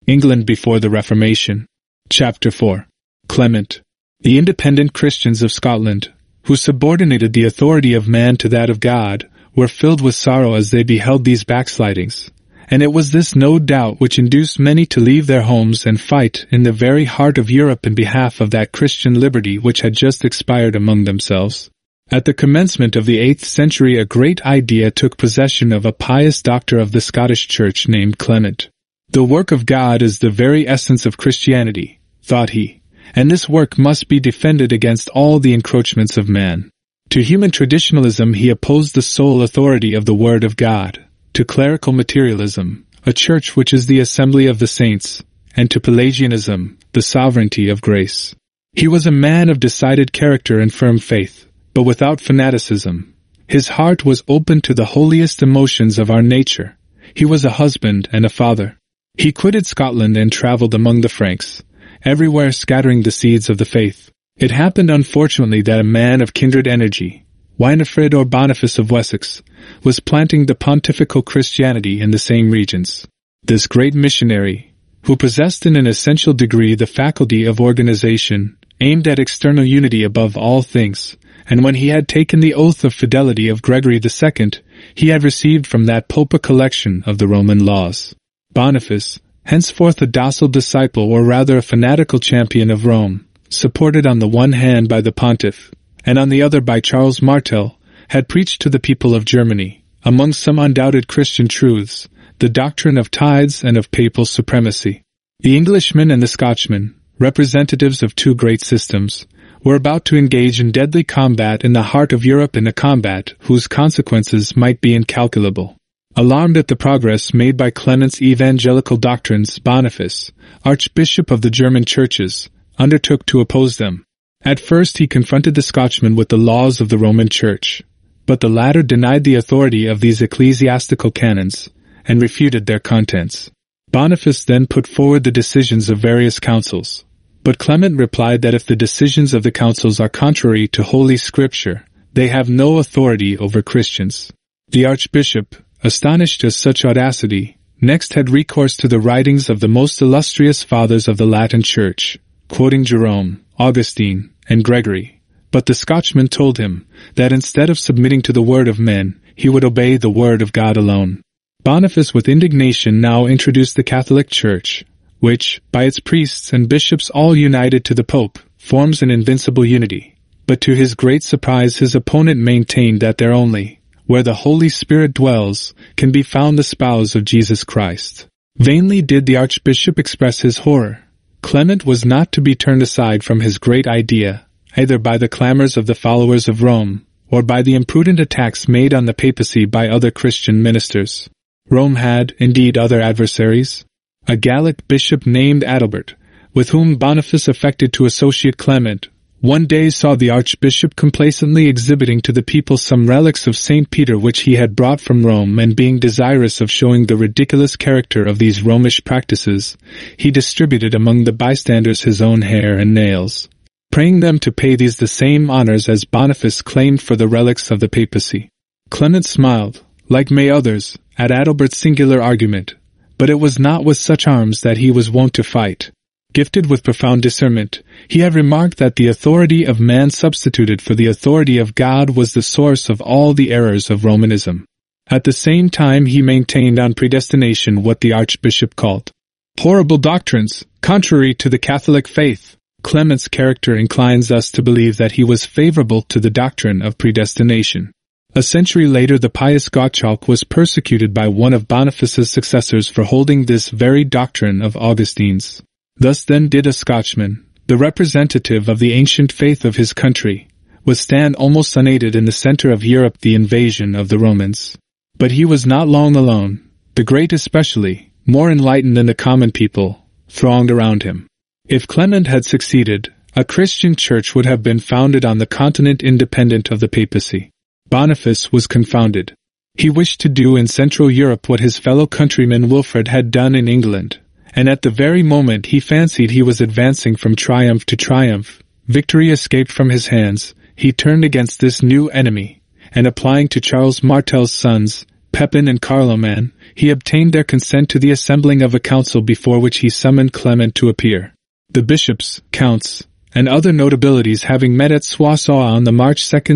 England before the Reformation. Chapter 4. Clement. The independent Christians of Scotland, who subordinated the authority of man to that of God, were filled with sorrow as they beheld these backslidings, and it was this no doubt which induced many to leave their homes and fight in the very heart of Europe in behalf of that Christian liberty which had just expired among themselves. At the commencement of the 8th century a great idea took possession of a pious doctor of the Scottish Church named Clement. The work of God is the very essence of Christianity, thought he, and this work must be defended against all the encroachments of man. To human traditionalism he opposed the sole authority of the Word of God, to clerical materialism, a church which is the assembly of the saints, and to Pelagianism, the sovereignty of grace. He was a man of decided character and firm faith, but without fanaticism. His heart was open to the holiest emotions of our nature. He was a husband and a father. He quitted Scotland and travelled among the Franks, everywhere scattering the seeds of the faith. It happened unfortunately that a man of kindred energy, Winifred or Boniface of Wessex, was planting the pontifical Christianity in the same regions. This great missionary, who possessed in an essential degree the faculty of organization, aimed at external unity above all things, and when he had taken the oath of fidelity of Gregory II, he had received from that pope a collection of the Roman laws. Boniface, henceforth a docile disciple or rather a fanatical champion of Rome, supported on the one hand by the pontiff, and on the other by Charles Martel, had preached to the people of Germany, among some undoubted Christian truths, the doctrine of tithes and of papal supremacy. The Englishman and the Scotchman, representatives of two great systems, were about to engage in deadly combat in the heart of Europe, in a combat whose consequences might be incalculable. Alarmed at the progress made by Clement's evangelical doctrines, Boniface, Archbishop of the German churches, undertook to oppose them. At first he confronted the Scotchman with the laws of the Roman Church, but the latter denied the authority of these ecclesiastical canons, and refuted their contents. Boniface then put forward the decisions of various councils, but Clement replied that if the decisions of the councils are contrary to Holy Scripture, they have no authority over Christians. The Archbishop, astonished at such audacity, next had recourse to the writings of the most illustrious fathers of the Latin Church, quoting Jerome, Augustine, and Gregory. But the Scotchman told him that instead of submitting to the word of men, he would obey the word of God alone. Boniface with indignation now introduced the Catholic Church, which, by its priests and bishops all united to the Pope, forms an invincible unity. But to his great surprise his opponent maintained that there only, where the Holy Spirit dwells, can be found the spouse of Jesus Christ. Vainly did the Archbishop express his horror. Clement was not to be turned aside from his great idea, either by the clamors of the followers of Rome, or by the imprudent attacks made on the papacy by other Christian ministers. Rome had, indeed, other adversaries. A Gallic bishop named Adalbert, with whom Boniface affected to associate Clement, one day saw the Archbishop complacently exhibiting to the people some relics of St. Peter which he had brought from Rome, and being desirous of showing the ridiculous character of these Romish practices, he distributed among the bystanders his own hair and nails, praying them to pay these the same honors as Boniface claimed for the relics of the papacy. Clement smiled, like may others, at Adalbert's singular argument, but it was not with such arms that he was wont to fight. Gifted with profound discernment, he had remarked that the authority of man substituted for the authority of God was the source of all the errors of Romanism. At the same time he maintained on predestination what the Archbishop called horrible doctrines, contrary to the Catholic faith. Clement's character inclines us to believe that he was favorable to the doctrine of predestination. A century later the pious Gottschalk was persecuted by one of Boniface's successors for holding this very doctrine of Augustine's. Thus then did a Scotchman, the representative of the ancient faith of his country, withstand almost unaided in the center of Europe the invasion of the Romans. But he was not long alone. The great especially, more enlightened than the common people, thronged around him. If Clement had succeeded, a Christian church would have been founded on the continent independent of the papacy. Boniface was confounded. He wished to do in Central Europe what his fellow countryman Wilfrid had done in England, and at the very moment he fancied he was advancing from triumph to triumph, victory escaped from his hands, he turned against this new enemy, and applying to Charles Martel's sons, Pepin and Carloman, he obtained their consent to the assembling of a council before which he summoned Clement to appear. The bishops, counts, and other notabilities having met at Soissons on the March 2,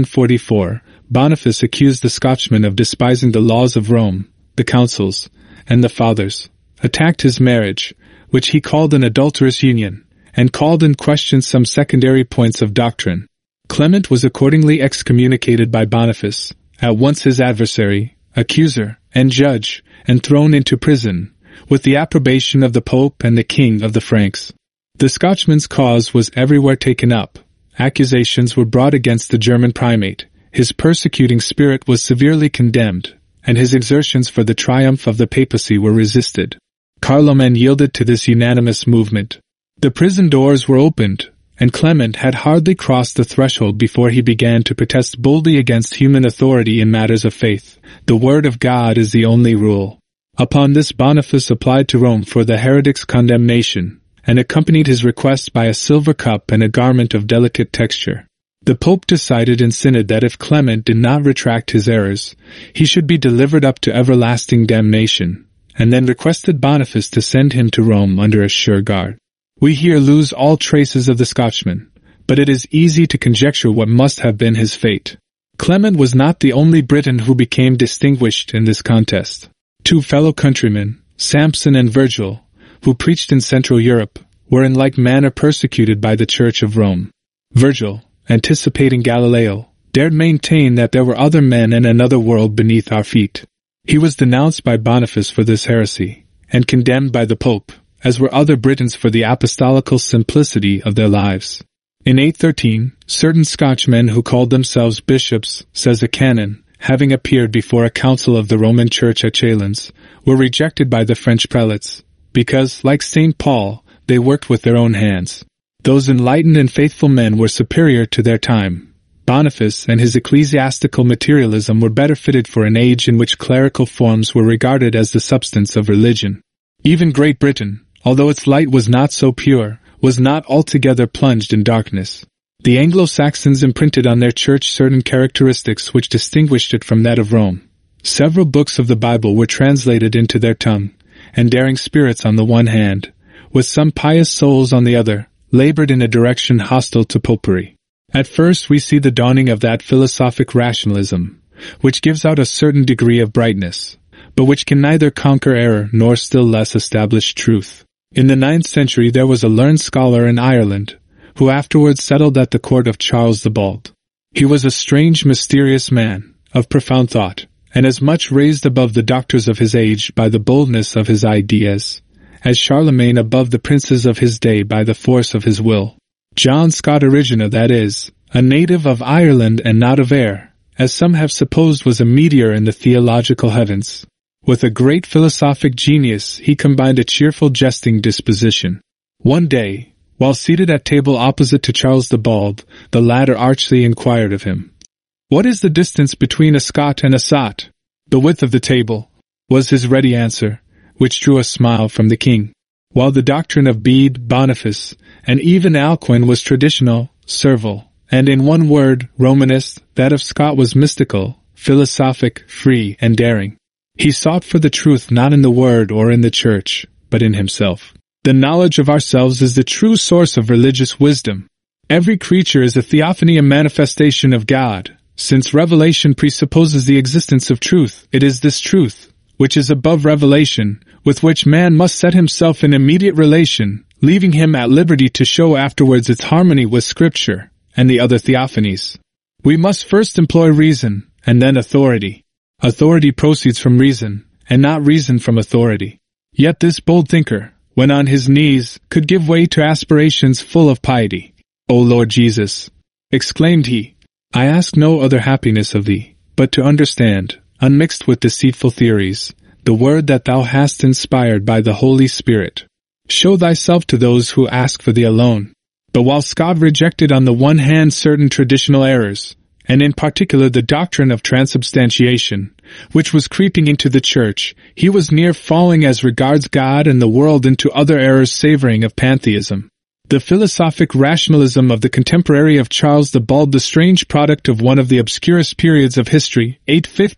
744, Boniface accused the Scotchmen of despising the laws of Rome, the councils, and the fathers, attacked his marriage, which he called an adulterous union, and called in question some secondary points of doctrine. Clement was accordingly excommunicated by Boniface, at once his adversary, accuser, and judge, and thrown into prison, with the approbation of the Pope and the King of the Franks. The Scotchman's cause was everywhere taken up. Accusations were brought against the German primate. His persecuting spirit was severely condemned, and his exertions for the triumph of the papacy were resisted. Carloman yielded to this unanimous movement. The prison doors were opened, and Clement had hardly crossed the threshold before he began to protest boldly against human authority in matters of faith. The word of God is the only rule. Upon this Boniface applied to Rome for the heretic's condemnation, and accompanied his request by a silver cup and a garment of delicate texture. The Pope decided in synod that if Clement did not retract his errors, he should be delivered up to everlasting damnation, and then requested Boniface to send him to Rome under a sure guard. We here lose all traces of the Scotchman, but it is easy to conjecture what must have been his fate. Clement was not the only Briton who became distinguished in this contest. Two fellow countrymen, Samson and Virgil, who preached in Central Europe, were in like manner persecuted by the Church of Rome. Virgil, anticipating Galileo, dared maintain that there were other men and another world beneath our feet. He was denounced by Boniface for this heresy, and condemned by the Pope, as were other Britons for the apostolical simplicity of their lives. In 813, certain Scotchmen who called themselves bishops, says a canon, having appeared before a council of the Roman Church at Chalons, were rejected by the French prelates, because, like St. Paul, they worked with their own hands. Those enlightened and faithful men were superior to their time. Boniface and his ecclesiastical materialism were better fitted for an age in which clerical forms were regarded as the substance of religion. Even Great Britain, although its light was not so pure, was not altogether plunged in darkness. The Anglo-Saxons imprinted on their church certain characteristics which distinguished it from that of Rome. Several books of the Bible were translated into their tongue, and daring spirits on the one hand, with some pious souls on the other, labored in a direction hostile to popery. At first we see the dawning of that philosophic rationalism, which gives out a certain degree of brightness, but which can neither conquer error nor still less establish truth. In the 9th century there was a learned scholar in Ireland, who afterwards settled at the court of Charles the Bald. He was a strange, mysterious man, of profound thought, and as much raised above the doctors of his age by the boldness of his ideas, as Charlemagne above the princes of his day by the force of his will. John Scott Erigena, that is, a native of Ireland and not of Ayr, as some have supposed, was a meteor in the theological heavens. With a great philosophic genius he combined a cheerful jesting disposition. One day, while seated at table opposite to Charles the Bald, the latter archly inquired of him, "What is the distance between a Scot and a sot?" "The width of the table," was his ready answer, which drew a smile from the king. While the doctrine of Bede, Boniface, and even Alcuin was traditional, servile, and in one word, Romanist, that of Scott was mystical, philosophic, free, and daring. He sought for the truth not in the Word or in the Church, but in himself. The knowledge of ourselves is the true source of religious wisdom. Every creature is a theophany, a manifestation of God. Since revelation presupposes the existence of truth, it is this truth, which is above revelation, with which man must set himself in immediate relation, leaving him at liberty to show afterwards its harmony with Scripture and the other theophanies. We must first employ reason, and then authority. Authority proceeds from reason, and not reason from authority. Yet this bold thinker, when on his knees, could give way to aspirations full of piety. "O Lord Jesus," exclaimed he, "I ask no other happiness of thee, but to understand, unmixed with deceitful theories, the word that thou hast inspired by the Holy Spirit. Show thyself to those who ask for thee alone." But while Scott rejected on the one hand certain traditional errors, and in particular the doctrine of transubstantiation, which was creeping into the Church, he was near falling as regards God and the world into other errors savoring of pantheism. The philosophic rationalism of the contemporary of Charles the Bald, the strange product of one of the obscurest periods of history, 850,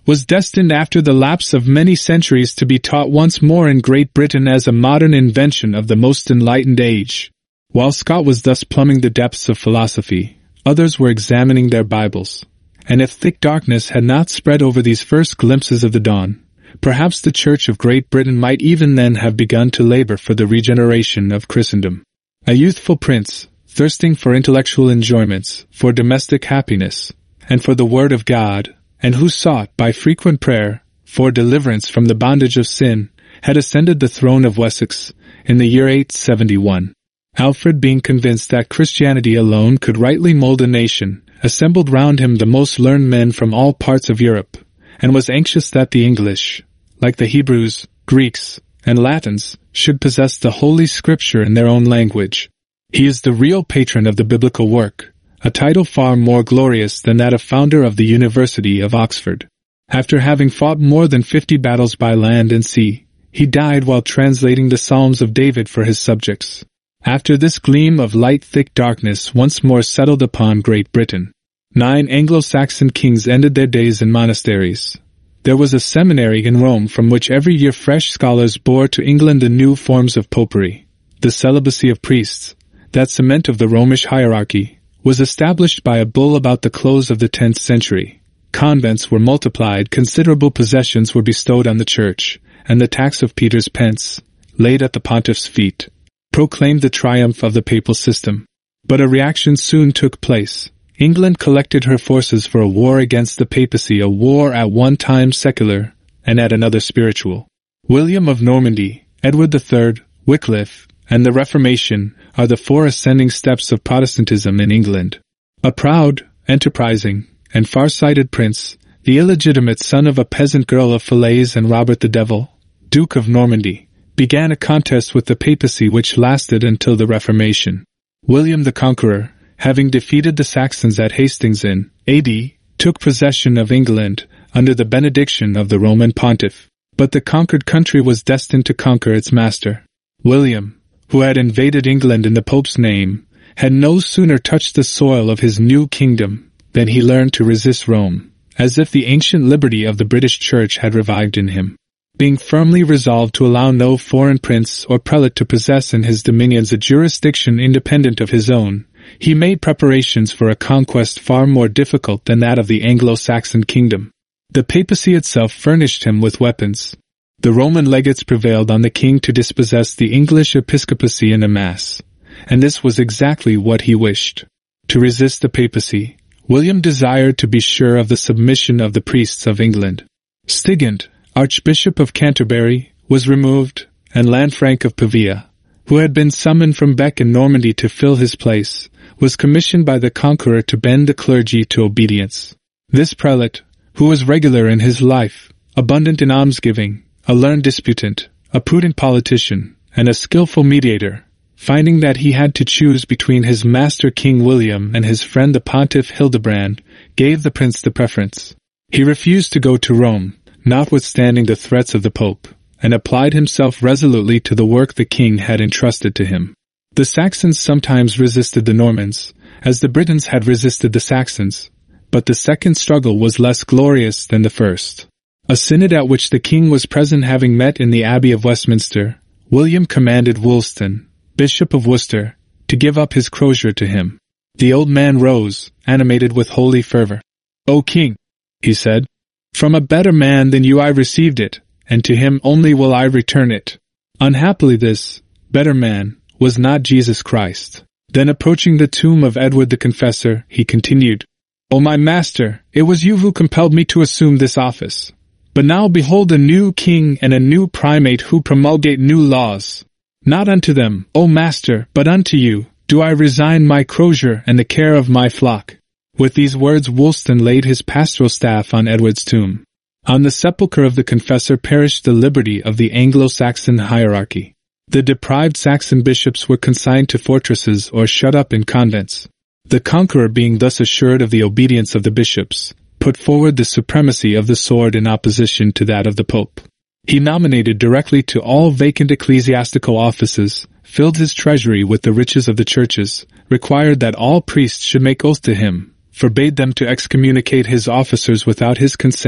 was destined after the lapse of many centuries to be taught once more in Great Britain as a modern invention of the most enlightened age. While Scott was thus plumbing the depths of philosophy, others were examining their Bibles. And if thick darkness had not spread over these first glimpses of the dawn, perhaps the Church of Great Britain might even then have begun to labor for the regeneration of Christendom. A youthful prince, thirsting for intellectual enjoyments, for domestic happiness, and for the Word of God, and who sought, by frequent prayer, for deliverance from the bondage of sin, had ascended the throne of Wessex in the year 871. Alfred, being convinced that Christianity alone could rightly mold a nation, assembled round him the most learned men from all parts of Europe, and was anxious that the English, like the Hebrews, Greeks, and Latins, should possess the Holy Scripture in their own language. He is the real patron of the biblical work, a title far more glorious than that of founder of the University of Oxford. After having fought more than 50 battles by land and sea, he died while translating the Psalms of David for his subjects. After this gleam of light, thick darkness once more settled upon Great Britain. 9 Anglo-Saxon kings ended their days in monasteries. There was a seminary in Rome from which every year fresh scholars bore to England the new forms of popery. The celibacy of priests, that cement of the Romish hierarchy, was established by a bull about the close of the 10th century. Convents were multiplied, considerable possessions were bestowed on the church, and the tax of Peter's pence, laid at the pontiff's feet, proclaimed the triumph of the papal system. But a reaction soon took place. England collected her forces for a war against the papacy, a war at one time secular, and at another spiritual. William of Normandy, Edward III, Wycliffe, and the Reformation are the 4 ascending steps of Protestantism in England. A proud, enterprising, and far-sighted prince, the illegitimate son of a peasant girl of Falaise and Robert the Devil, Duke of Normandy, began a contest with the papacy which lasted until the Reformation. William the Conqueror, having defeated the Saxons at Hastings in AD, took possession of England under the benediction of the Roman pontiff. But the conquered country was destined to conquer its master. William, who had invaded England in the Pope's name, had no sooner touched the soil of his new kingdom than he learned to resist Rome, as if the ancient liberty of the British Church had revived in him. Being firmly resolved to allow no foreign prince or prelate to possess in his dominions a jurisdiction independent of his own, he made preparations for a conquest far more difficult than that of the Anglo-Saxon kingdom. The papacy itself furnished him with weapons. The Roman legates prevailed on the king to dispossess the English episcopacy in a mass, and this was exactly what he wished. To resist the papacy, William desired to be sure of the submission of the priests of England. Stigand, Archbishop of Canterbury, was removed, and Lanfranc of Pavia, who had been summoned from Bec in Normandy to fill his place, was commissioned by the conqueror to bend the clergy to obedience. This prelate, who was regular in his life, abundant in almsgiving, a learned disputant, a prudent politician, and a skillful mediator, finding that he had to choose between his master King William and his friend the Pontiff Hildebrand, gave the prince the preference. He refused to go to Rome, notwithstanding the threats of the Pope, and applied himself resolutely to the work the king had entrusted to him. The Saxons sometimes resisted the Normans, as the Britons had resisted the Saxons, but the second struggle was less glorious than the first. A synod at which the king was present having met in the Abbey of Westminster, William commanded Wulstan, Bishop of Worcester, to give up his crozier to him. The old man rose, animated with holy fervor. "O king," he said, "from a better man than you I received it, and to him only will I return it." Unhappily this better man was not Jesus Christ. Then approaching the tomb of Edward the Confessor, he continued, "O my master, it was you who compelled me to assume this office. But now behold a new king and a new primate who promulgate new laws. Not unto them, O master, but unto you, do I resign my crozier and the care of my flock." With these words Wulstan laid his pastoral staff on Edward's tomb. On the sepulchre of the confessor perished the liberty of the Anglo-Saxon hierarchy. The deprived Saxon bishops were consigned to fortresses or shut up in convents. The conqueror, being thus assured of the obedience of the bishops, put forward the supremacy of the sword in opposition to that of the Pope. He nominated directly to all vacant ecclesiastical offices, filled his treasury with the riches of the churches, required that all priests should make oath to him, forbade them to excommunicate his officers without his consent,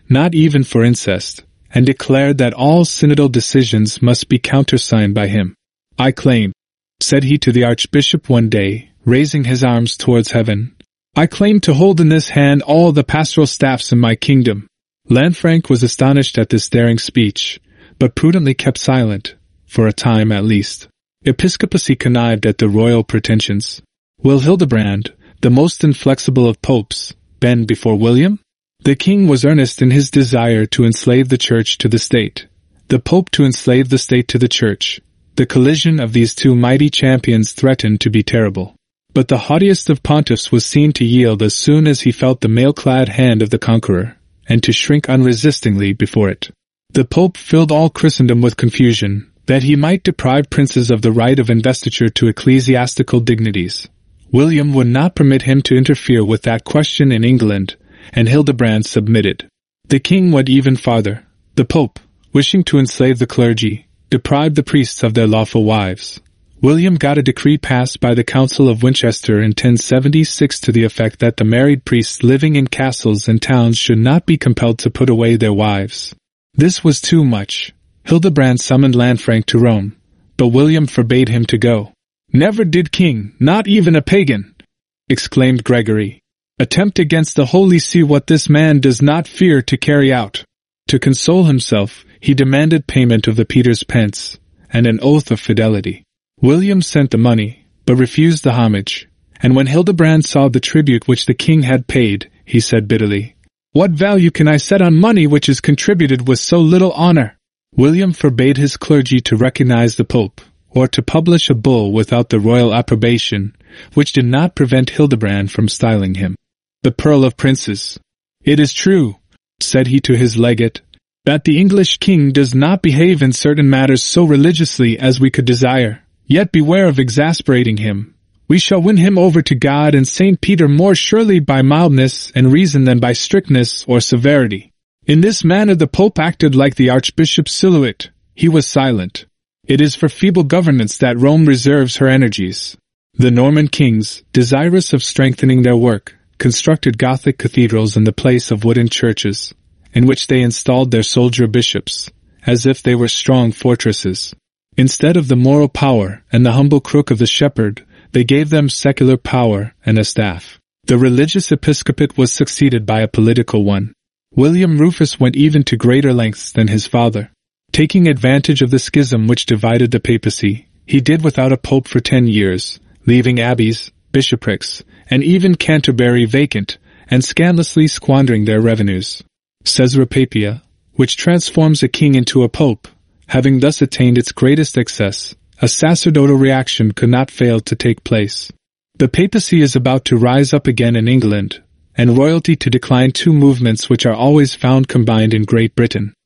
not even for incest, and declared that all synodal decisions must be countersigned by him. "I claim," said he to the archbishop one day, raising his arms towards heaven, "I claim to hold in this hand all the pastoral staffs in my kingdom." Lanfranc was astonished at this daring speech, but prudently kept silent, for a time at least. Episcopacy connived at the royal pretensions. Will Hildebrand, the most inflexible of popes, bend before William? The king was earnest in his desire to enslave the church to the state, the pope to enslave the state to the church. The collision of these two mighty champions threatened to be terrible. But the haughtiest of pontiffs was seen to yield as soon as he felt the mail-clad hand of the conqueror, and to shrink unresistingly before it. The pope filled all Christendom with confusion, that he might deprive princes of the right of investiture to ecclesiastical dignities. William would not permit him to interfere with that question in England, and Hildebrand submitted. The king went even farther. The pope, wishing to enslave the clergy, deprived the priests of their lawful wives. William got a decree passed by the Council of Winchester in 1076 to the effect that the married priests living in castles and towns should not be compelled to put away their wives. This was too much. Hildebrand summoned Lanfranc to Rome, but William forbade him to go. "Never did king, not even a pagan," exclaimed Gregory, "attempt against the Holy See what this man does not fear to carry out." To console himself, he demanded payment of the Peter's pence, and an oath of fidelity. William sent the money, but refused the homage, and when Hildebrand saw the tribute which the king had paid, he said bitterly, "What value can I set on money which is contributed with so little honor?" William forbade his clergy to recognize the pope, or to publish a bull without the royal approbation, which did not prevent Hildebrand from styling him the Pearl of Princes. "It is true," said he to his legate, "that the English king does not behave in certain matters so religiously as we could desire. Yet beware of exasperating him. We shall win him over to God and St. Peter more surely by mildness and reason than by strictness or severity." In this manner the Pope acted like the Archbishop Siluit. He was silent. It is for feeble governance that Rome reserves her energies. The Norman kings, desirous of strengthening their work, constructed Gothic cathedrals in the place of wooden churches, in which they installed their soldier bishops, as if they were strong fortresses. Instead of the moral power and the humble crook of the shepherd, they gave them secular power and a staff. The religious episcopate was succeeded by a political one. William Rufus went even to greater lengths than his father. Taking advantage of the schism which divided the papacy, he did without a pope for 10 years, leaving abbeys, bishoprics, and even Canterbury vacant, and scandalously squandering their revenues. Caesarepapia, which transforms a king into a pope, having thus attained its greatest excess, a sacerdotal reaction could not fail to take place. The papacy is about to rise up again in England, and royalty to decline, two movements which are always found combined in Great Britain.